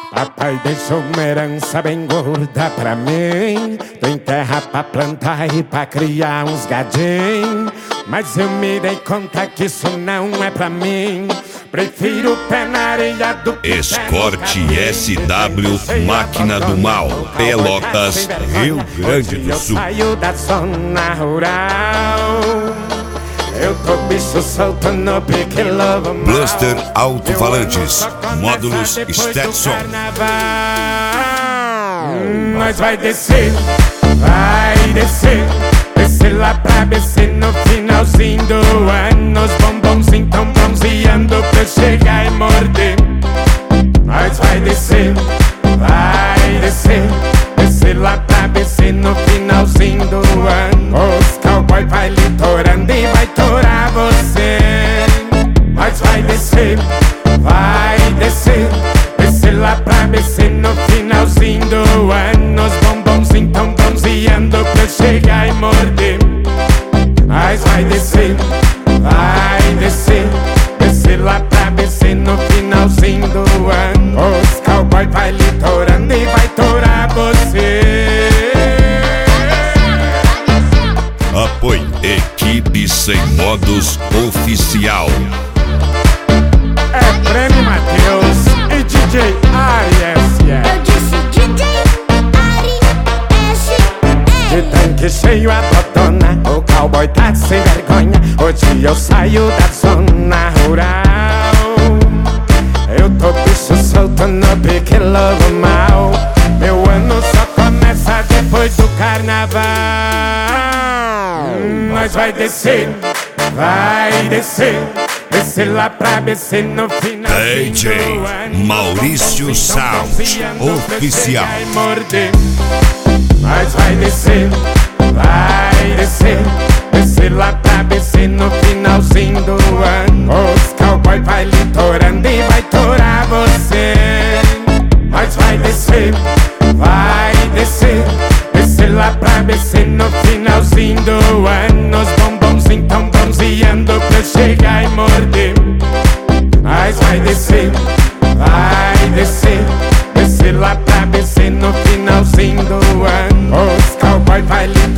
Papai deixou uma herança bem gorda pra mim. Tem terra pra plantar e pra criar uns gadinhos. Mas eu me dei conta que isso não é pra mim. Prefiro pé na areia do que Escorte SW Máquina do Mal, Pelotas, Rio Grande do Sul. Eu saio da zona rural. Eu tô bicho solto no pique lobo mal. Bluster Alto-Falantes, módulos Stetson. Nós vai descer, vai descer. Descer lá pra BC no finalzinho do ano. Os bombonzinhos tão bronzeando pra eu chegar e morder. Nós vai descer, vai descer. Descer lá pra BC no finalzinho do ano. Os cowboy vai litorando e vai torar você. Nós vai descer, vai descer. Descer lá pra BC no finalzinho do ano. Os bombonzinhos tão bronzeando pra eu chegar e morder. Nós vai descer, vai descer. Descer lá pra BC no finalzinho do ano. Os cowboy vai litorando e vai torar você. Apoio Equipe Sem Modos Oficial. É Prêmio Matheus e DJ Ari S.E. Eu disse DJ Ari S.E. De tanque cheio a botona, o cowboy tá sem vergonha. Hoje eu saio da zona rural. Eu tô bicho solto no pique lobo mal. Meu ano só começa depois do carnaval. Nós vai descer, vai descer. Descer lá pra BC no final. DJ Maurício Sound Oficial. Nós vai descer, vai descer. Descer lá pra BC no finalzinho do ano. Os cowboy vai litorando e vai torar você. Nós vai descer, vai descer. Descer lá pra BC no finalzinho do ano. Os bombonzinhos tão bronzeando pra eu chegar e morder. Nós vai descer, vai descer. Descer lá pra BC no finalzinho do ano. Os cowboy vai litorando